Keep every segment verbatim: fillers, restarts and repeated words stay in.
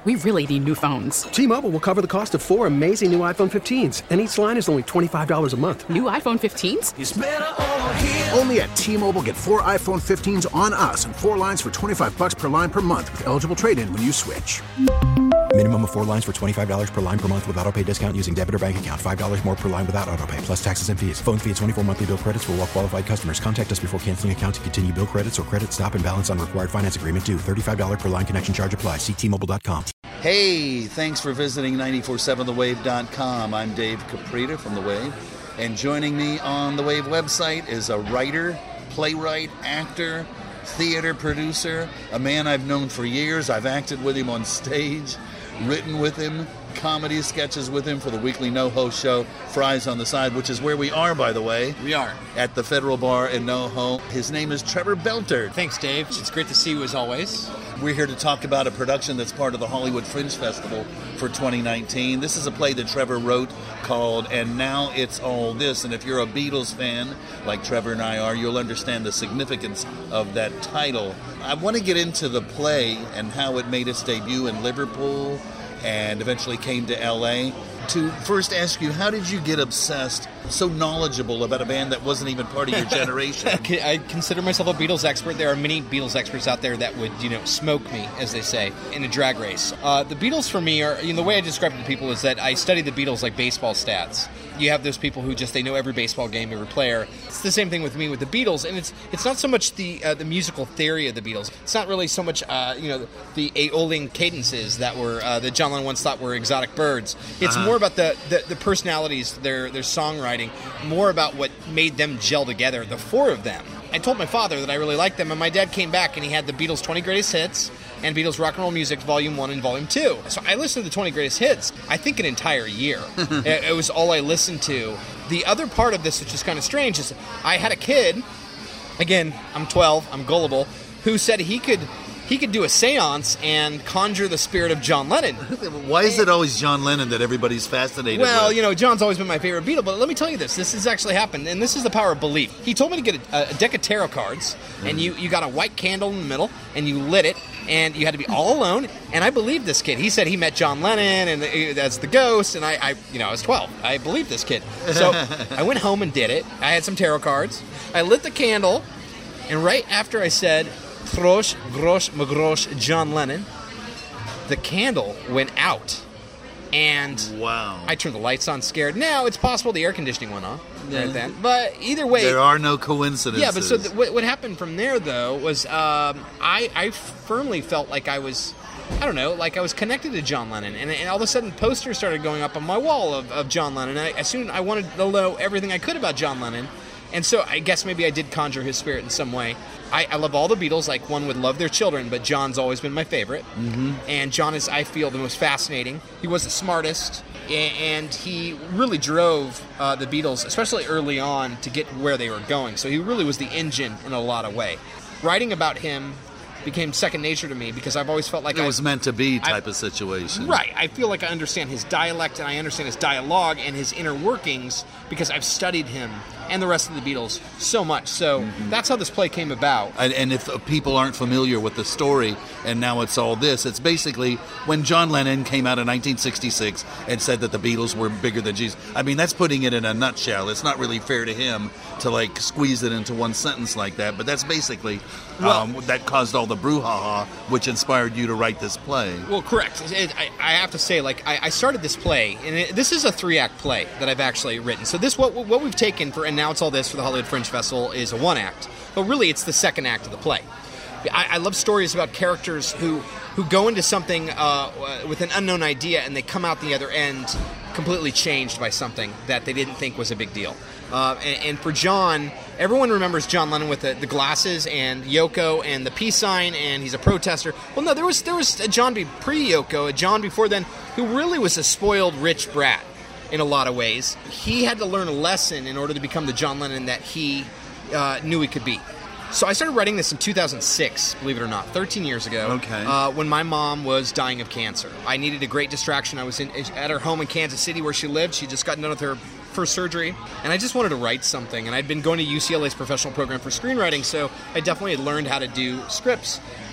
we really need new phones. T-Mobile will cover the cost of four amazing new iPhone fifteens, and each line is only twenty-five dollars a month. New iPhone fifteens? It's better over here. Only at T-Mobile, get four iPhone fifteens on us and four lines for twenty-five dollars per line per month with eligible trade-in when you switch. Minimum of four lines for twenty-five dollars per line per month with autopay discount using debit or bank account. five dollars more per line without autopay, plus taxes and fees. Phone fee at twenty-four monthly bill credits for well-qualified customers. Contact us before canceling account to continue bill credits or credit stop and balance on required finance agreement due. thirty-five dollars per line connection charge applies. See T Mobile dot com. Hey, thanks for visiting nine four seven the wave dot com. I'm Dave Caprita from The Wave. And joining me on The Wave website is a writer, playwright, actor, theater producer, a man I've known for years. I've acted with him on stage, written with him, comedy sketches with him for the weekly NoHo show, Fries on the Side, which is where we are, by the way. We are. At the Federal Bar in NoHo. His name is Trevor Belter. Thanks, Dave. It's great to see you as always. We're here to talk about a production that's part of the Hollywood Fringe Festival for twenty nineteen. This is a play that Trevor wrote called And Now It's All This. And if you're a Beatles fan, like Trevor and I are, you'll understand the significance of that title. I want to get into the play and how it made its debut in Liverpool and eventually came to L A. To first ask you, how did you get obsessed, so knowledgeable about a band that wasn't even part of your generation? I consider myself a Beatles expert. There are many Beatles experts out there that would, you know, smoke me, as they say, in a drag race. Uh, the Beatles for me are, you know, the way I describe it to people is that I study the Beatles like baseball stats. You have those people who just, they know every baseball game, every player. It's the same thing with me with the Beatles, and it's it's not so much the uh, the musical theory of the Beatles. It's not really so much, uh, you know, the Aeolian cadences that were, uh, that John Lennon once thought were exotic birds. It's uh-huh. more about the, the, the personalities, their their songwriting, more about what made them gel together, the four of them. I told my father that I really liked them, and my dad came back and he had the Beatles' twenty Greatest Hits and Beatles Rock and Roll Music Volume one and Volume two. So I listened to the twenty Greatest Hits, I think an entire year. it, it was all I listened to. The other part of this, which is kind of strange, is I had a kid, again, I'm twelve, I'm gullible, who said he could he could do a seance and conjure the spirit of John Lennon. Why is it always John Lennon that everybody's fascinated well, with? Well, you know, John's always been my favorite Beatle, but let me tell you this. This has actually happened, and this is the power of belief. He told me to get a, a deck of tarot cards, mm. and you, you got a white candle in the middle, and you lit it, and you had to be all alone, and I believed this kid. He said he met John Lennon, and that's the ghost, and I, I you know, I was twelve. I believed this kid. So I went home and did it. I had some tarot cards. I lit the candle, and right after I said, Trosh, Grosh, Magrosh, John Lennon, the candle went out. And wow. I turned the lights on scared. Now, it's possible the air conditioning went off yeah. right then. But either way... There are no coincidences. Yeah, but so th- what, what happened from there, though, was um, I, I firmly felt like I was... I don't know, like I was connected to John Lennon, and, and all of a sudden posters started going up on my wall of, of John Lennon. And I, as soon I wanted to know everything I could about John Lennon, and so I guess maybe I did conjure his spirit in some way. I, I love all the Beatles, like one would love their children, but John's always been my favorite. Mm-hmm. And John is, I feel, the most fascinating. He was the smartest, and he really drove uh, the Beatles, especially early on, to get where they were going. So he really was the engine in a lot of ways. Writing about him became second nature to me because I've always felt like it I, was meant to be type I, of situation. Right. I feel like I understand his dialect and I understand his dialogue and his inner workings because I've studied him and the rest of the Beatles so much. So mm-hmm. that's how this play came about. And, and if people aren't familiar with the story, and now it's all this, it's basically when John Lennon came out in nineteen sixty-six and said that the Beatles were bigger than Jesus. I mean, that's putting it in a nutshell. It's not really fair to him to like squeeze it into one sentence like that, but that's basically well, um, that caused all the brouhaha, which inspired you to write this play. Well, correct. It, I, I have to say, like, I, I started this play, and it, this is a three-act play that I've actually written. So this, what what we've taken for, and now it's all this for the Hollywood Fringe Festival, is a one-act. But really, it's the second act of the play. I, I love stories about characters who, who go into something uh, with an unknown idea, and they come out the other end completely changed by something that they didn't think was a big deal. Uh, and, and for John, everyone remembers John Lennon with the, the glasses and Yoko and the peace sign, and he's a protester. Well, no, there was there was a John be pre-Yoko, a John before then, who really was a spoiled rich brat in a lot of ways. He had to learn a lesson in order to become the John Lennon that he uh, knew he could be. So I started writing this in two thousand six, believe it or not, thirteen years ago, okay. uh, when my mom was dying of cancer. I needed a great distraction. I was in, at her home in Kansas City where she lived. She just got done with her first surgery, and I just wanted to write something. And I'd been going to U C L A's professional program for screenwriting, so I definitely had learned how to do scripts.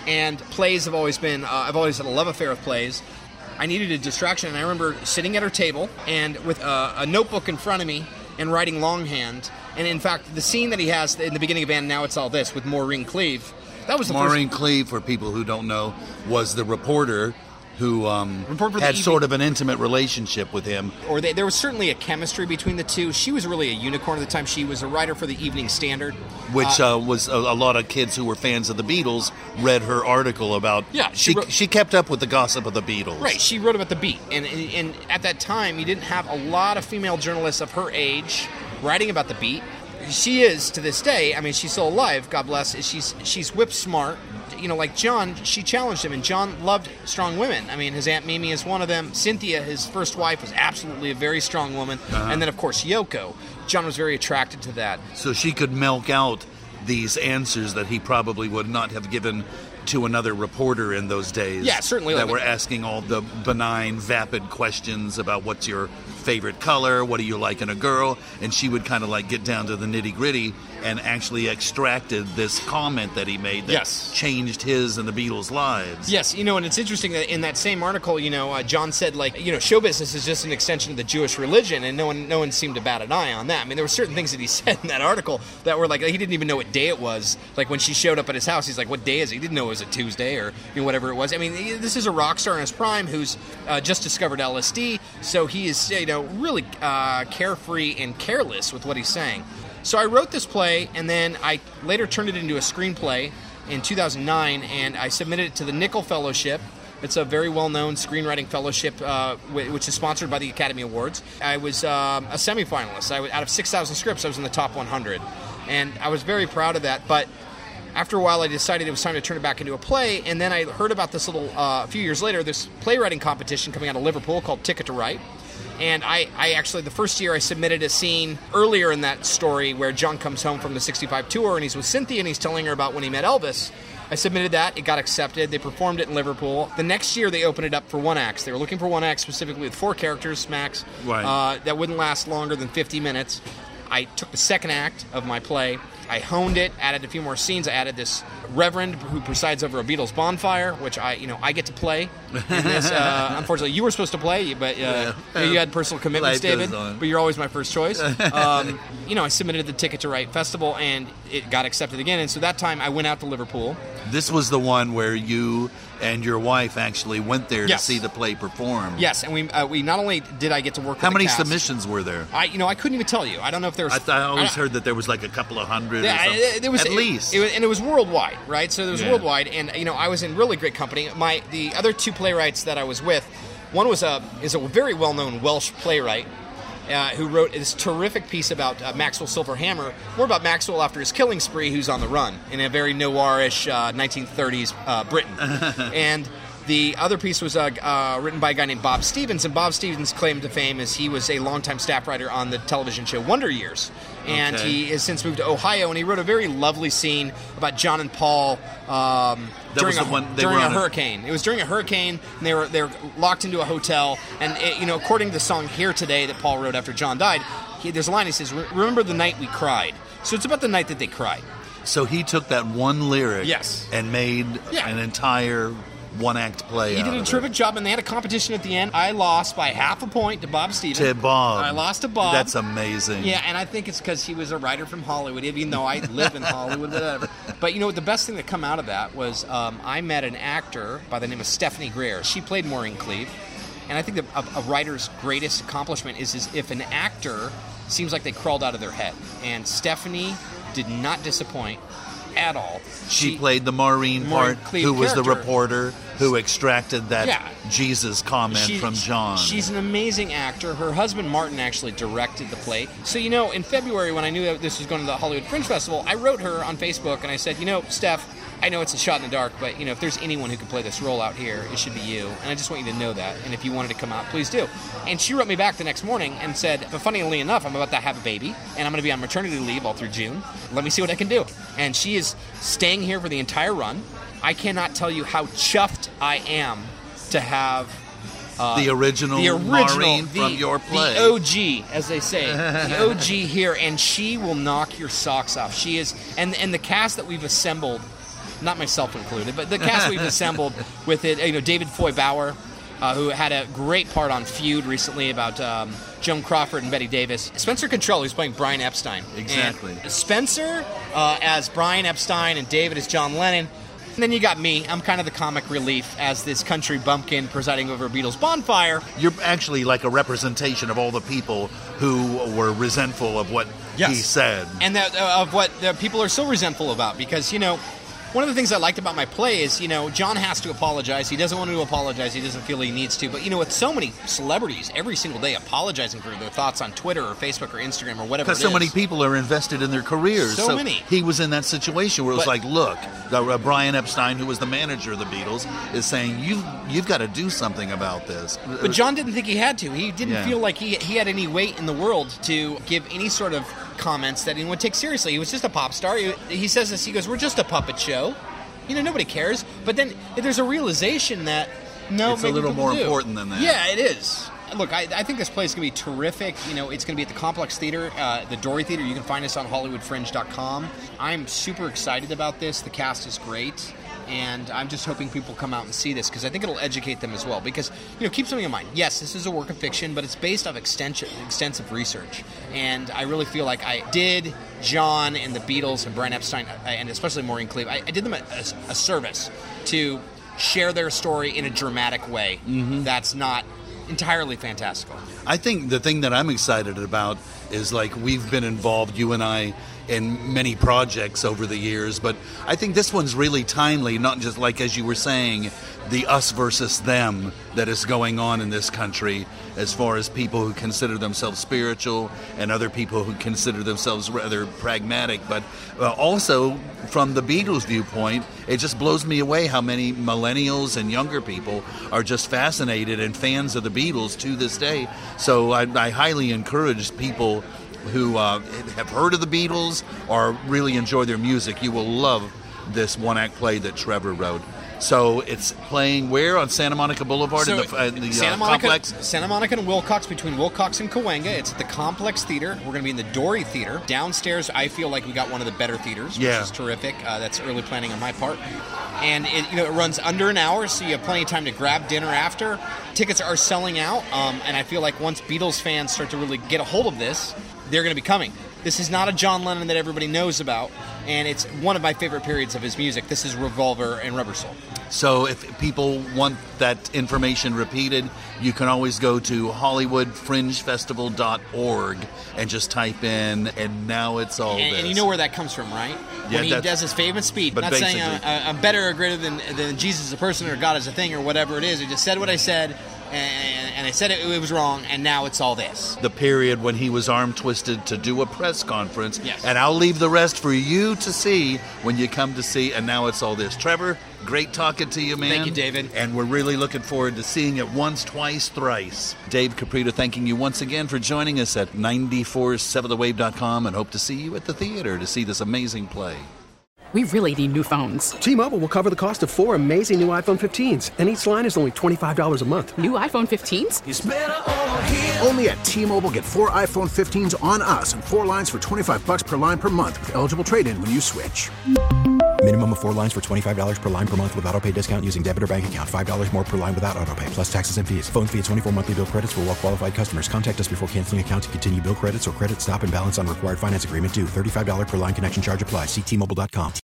and plays have always been, uh, I've always had a love affair with plays. I needed a distraction, and I remember sitting at her table and with a, a notebook in front of me and writing longhand. And in fact, the scene that he has in the beginning of And Now It's All This with Maureen Cleave, that was the Maureen first... Cleave, for people who don't know, was the reporter who um, Report for the had evening. sort of an intimate relationship with him. Or they, there was certainly a chemistry between the two. She was really a unicorn at the time. She was a writer for the Evening Standard. Which uh, uh, was a, a lot of kids who were fans of the Beatles read her article about... Yeah, she she, wrote- she kept up with the gossip of the Beatles. Right, she wrote about the Beat. And, and, and at that time, you didn't have a lot of female journalists of her age writing about the Beat. She is, to this day, I mean, she's still alive, God bless, she's she's whip smart. You know, like John, she challenged him, and John loved strong women. I mean, his Aunt Mimi is one of them. Cynthia, his first wife, was absolutely a very strong woman. Uh-huh. And then, of course, Yoko. John was very attracted to that. So she could milk out these answers that he probably would not have given to another reporter in those days. Yeah, certainly. That like, were asking all the benign, vapid questions about what's your favorite color, what do you like in a girl, and she would kind of like get down to the nitty-gritty and actually extracted this comment that he made that yes. changed his and the Beatles' lives. Yes, you know, and it's interesting that in that same article, you know, uh, John said, like, you know, show business is just an extension of the Jewish religion, and no one no one seemed to bat an eye on that. I mean, there were certain things that he said in that article that were like, he didn't even know what day it was. Like, when she showed up at his house, he's like, what day is it? He didn't know it was a Tuesday or, you know, whatever it was. I mean, this is a rock star in his prime who's uh, just discovered L S D, so he is, you know, really uh, carefree and careless with what he's saying. So I wrote this play, and then I later turned it into a screenplay in two thousand nine, and I submitted it to the Nickel Fellowship. It's a very well-known screenwriting fellowship, uh, which is sponsored by the Academy Awards. I was um, a semifinalist. I was, out of six thousand scripts, I was in the top one hundred, and I was very proud of that. But after a while, I decided it was time to turn it back into a play, and then I heard about this little, uh, a few years later, this playwriting competition coming out of Liverpool called Ticket to Write. And I, I actually, the first year I submitted a scene earlier in that story where John comes home from the sixty-five tour and he's with Cynthia and he's telling her about when he met Elvis. I submitted that. It got accepted. They performed it in Liverpool. The next year they opened it up for one acts. They were looking for one act specifically with four characters, max, right. uh, that wouldn't last longer than fifty minutes. I took the second act of my play. I honed it, added a few more scenes. I added this reverend who presides over a Beatles bonfire, which I, you know, I get to play in this. Uh, unfortunately, you were supposed to play, but uh, yeah. you had personal commitments, Life David. But you're always my first choice. Um, you know, I submitted the Ticket to Write Festival, and it got accepted again. And so that time, I went out to Liverpool. This was the one where you and your wife actually went there yes. to see the play perform. Yes, and we uh, we not only did I get to work. How with many the cast, submissions were there? I you know I couldn't even tell you. I don't know if there was. I, th- I always I, heard that there was like a couple of hundred. Yeah, or something. It, it was at it, least, it was, and it was worldwide, right? So it was yeah. worldwide, and you know I was in really great company. My the other two playwrights that I was with, one was a is a very well known Welsh playwright. Uh, who wrote this terrific piece about uh, Maxwell Silverhammer, more about Maxwell after his killing spree, who's on the run in a very noirish uh, nineteen thirties uh, Britain. And the other piece was uh, uh, written by a guy named Bob Stevens, and Bob Stevens' claim to fame is he was a longtime staff writer on the television show Wonder Years. And okay. he has since moved to Ohio, and he wrote a very lovely scene about John and Paul um, during, a, one, during a a hurricane. It was during a hurricane, and they were they were locked into a hotel. And it, you know, according to the song "Here Today" that Paul wrote after John died, he, there's a line he says, "Remember the night we cried." So it's about the night that they cried. So he took that one lyric, yes. and made yeah. an entire one-act play. He did out a terrific it. job, and they had a competition at the end. I lost by half a point to Bob Stevens. To Bob. I lost to Bob. That's amazing. Yeah, and I think it's because he was a writer from Hollywood, even though I live in Hollywood, whatever. But you know, the best thing that come out of that was um, I met an actor by the name of Stephanie Greer. She played Maureen Cleave, and I think that a, a writer's greatest accomplishment is, is if an actor seems like they crawled out of their head. And Stephanie did not disappoint at all. She, she played the Maureen, Maureen part, Cleave who was character. the reporter who extracted that yeah. Jesus comment she, from John. She's an amazing actor. Her husband, Martin, actually directed the play. So, you know, in February, when I knew that this was going to the Hollywood Fringe Festival, I wrote her on Facebook, and I said, you know, Steph, I know it's a shot in the dark, but, you know, if there's anyone who can play this role out here, it should be you. And I just want you to know that. And if you wanted to come out, please do. And she wrote me back the next morning and said, but funnily enough, I'm about to have a baby, and I'm going to be on maternity leave all through June. Let me see what I can do. And she is staying here for the entire run. I cannot tell you how chuffed I am to have uh, the original, the original Maureen the, from your play. The O G, as they say. The O G here, and she will knock your socks off. She is, and and the cast that we've assembled not myself included, but the cast we've assembled with it. You know, David Foy Bauer, uh, who had a great part on Feud recently about um, Joan Crawford and Betty Davis. Spencer Contrell, who's playing Brian Epstein. Exactly. And Spencer uh, as Brian Epstein and David as John Lennon. And then you got me. I'm kind of the comic relief as this country bumpkin presiding over a Beatles bonfire. You're actually like a representation of all the people who were resentful of what Yes. he said. And that, uh, of what the people are so resentful about. Because, you know, one of the things I liked about my play is, you know, John has to apologize. He doesn't want to apologize. He doesn't feel he needs to. But, you know, with so many celebrities every single day apologizing for their thoughts on Twitter or Facebook or Instagram or whatever it Because is. so many people are invested in their careers. So many. He was in that situation where it was But- like, look, uh, Brian Epstein, who was the manager of the Beatles, is saying, you, you've got to do something about this. But John didn't think he had to. He didn't Yeah. feel like he he had any weight in the world to give any sort of comments that anyone would take seriously. He was just a pop star. He, he says this, he goes, we're just a puppet show. You know, nobody cares. But then there's a realization that, no, It's a maybe little people more do. important than that. Yeah, it is. Look, I, I think this play is going to be terrific. You know, it's going to be at the Complex Theater, uh, the Dory Theater. You can find us on Hollywood Fringe dot com. I'm super excited about this. The cast is great. And I'm just hoping people come out and see this because I think it'll educate them as well. Because, you know, keep something in mind. Yes, this is a work of fiction, but it's based off extension, extensive research. And I really feel like I did John and the Beatles and Brian Epstein, and especially Maureen Cleave, I, I did them a, a, a service to share their story in a dramatic way that's not entirely fantastical. I think the thing that I'm excited about is, like, we've been involved, you and I, in many projects over the years, but I think this one's really timely, not just like, as you were saying, the us versus them that is going on in this country as far as people who consider themselves spiritual and other people who consider themselves rather pragmatic. But uh, also from the Beatles viewpoint, it just blows me away how many millennials and younger people are just fascinated and fans of the Beatles to this day. So I, I highly encourage people who uh, have heard of the Beatles or really enjoy their music. You will love this one-act play that Trevor wrote. So it's playing where on Santa Monica Boulevard So, in the, uh, the Santa uh, Monica, complex? Santa Monica and Wilcox, between Wilcox and Cahuenga. It's at the Complex Theater. We're going to be in the Dory Theater. Downstairs, I feel like we got one of the better theaters, which Yeah. is terrific. Uh, that's early planning on my part. And it, you know, it runs under an hour, so you have plenty of time to grab dinner after. Tickets are selling out, um, and I feel like once Beatles fans start to really get a hold of this, they're going to be coming. This is not a John Lennon that everybody knows about, and it's one of my favorite periods of his music. This is Revolver and Rubber Soul. So if people want that information repeated, you can always go to Hollywood Fringe Festival dot org and just type in, and now it's all And, this. and you know where that comes from, right? Yeah, when he that's- does his famous speech, but not saying basically- I'm, I'm better or greater than, than Jesus is a person or God is a thing or whatever it is. He just said what I said, and, and I said it, it was wrong, and now it's all this. The period when he was arm twisted to do a press conference. Yes. And I'll leave the rest for you to see when you come to see, and now it's all this. Trevor, great talking to you, man. Thank you, David. And we're really looking forward to seeing it once, twice, thrice. Dave Caprita, thanking you once again for joining us at nine four seven the wave dot com, and hope to see you at the theater to see this amazing play. We really need new phones. T-Mobile will cover the cost of four amazing new iPhone fifteens, and each line is only twenty-five dollars a month. New iPhone fifteens? Only at T-Mobile, get four iPhone fifteens on us and four lines for twenty-five bucks per line per month with eligible trade-in when you switch. Minimum of four lines for twenty-five dollars per line per month with autopay discount using debit or bank account. five dollars more per line without autopay, plus taxes and fees. Phone fee at twenty-four monthly bill credits for well-qualified customers. Contact us before canceling account to continue bill credits or credit stop and balance on required finance agreement due. thirty-five dollars per line connection charge applies. See T Mobile dot com.